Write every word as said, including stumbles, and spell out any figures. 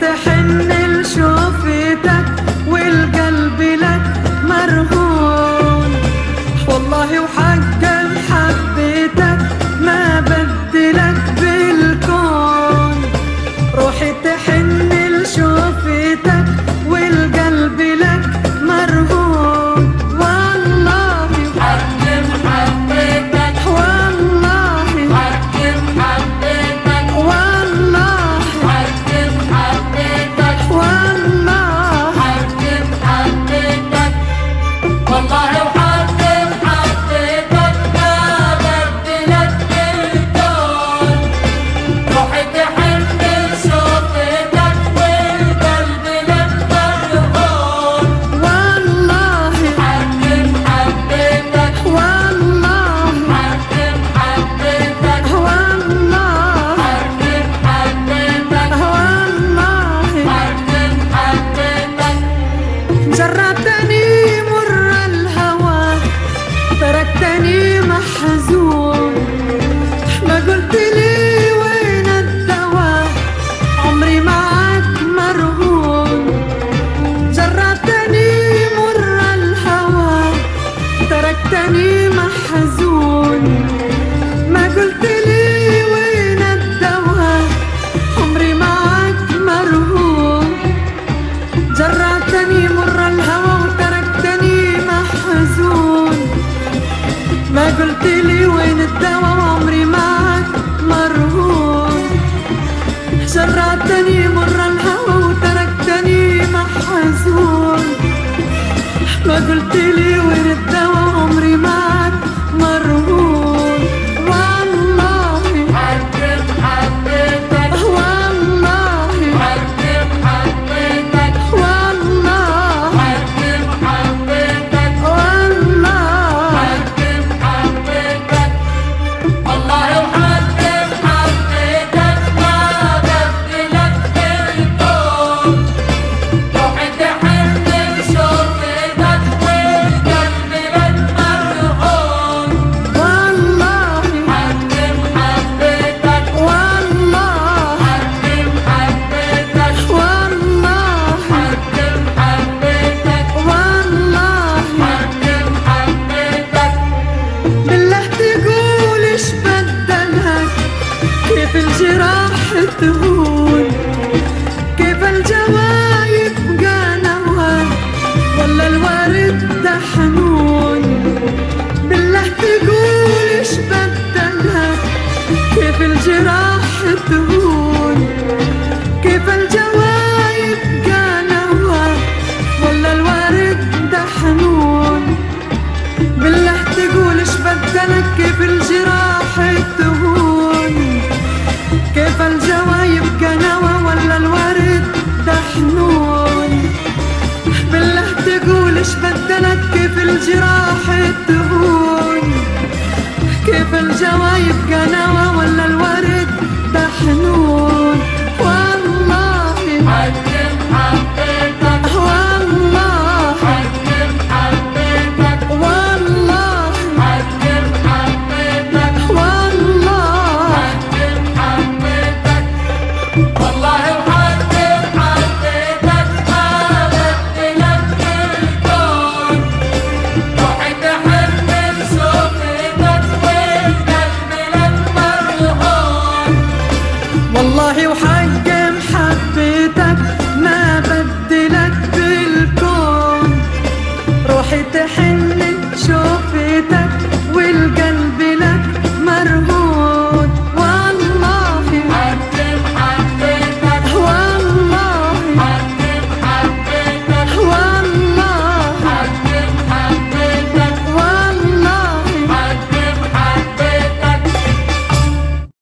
تحن لشوفتك والقلب لك مرهون، والله وحقا حبيتك ما بدلك بالكون. روحي تحن لشوفتك والقلب لك مرهون، والله حكم حبيتك، والله حكم حبيتك، والله حكم حبيتك، والله حكم حبيتك، والله وحكم حبيتك ما بدلك بالكون. روحي تحن لشوفتك والقلب لك مرهون، والله حكم حبيتك، والله حكم حبيتك، والله حكم حبيتك، والله حكم حبيتك. جربتني مر الهوى تركتني محزون، ما قلت لي وين الدواء عمري معك مرهون. جربتني مر الهوى تركتني محزون، ما قلت لي وين الدواء عمري معك مرهون. جرعتني مر الهوى وتركتني محزون، ما قلت لي وين الدواء وعمري معك مرهون. جرعتني مر الهوى وتركتني محزون، ما قلت لي وين الدواء وعمري معك مرهون. والله حكم حبيتك، والله حكم حبيتك، والله حكم حبيتك، والله حكم حبيتك، والله وحكم حبيتك ما بدلك بالكون. روحي تحن لشوفتك والقلب لك مرهون، والله حكم حبيتك، والله حكم حبيتك، والله حكم حبيتك، والله حكم حبيتك. بالله تقول ايش بدلك، كيف الجراح تهون، كيف الجوايب بقى نوى ولا الورد ده حنون. بالله تقول ايش بدلك، كيف الجراح تهون، كيف الجوايب بقى نوى ولا الورد ده حنون. بالله تقول ايش بدلك، كيف الجراح تهون، كيف الجوايب قنوة ولا الورد ده حنون. بالله تقول ايش بدلك، كيف الجراح تهون، كيف الجوايب قنوة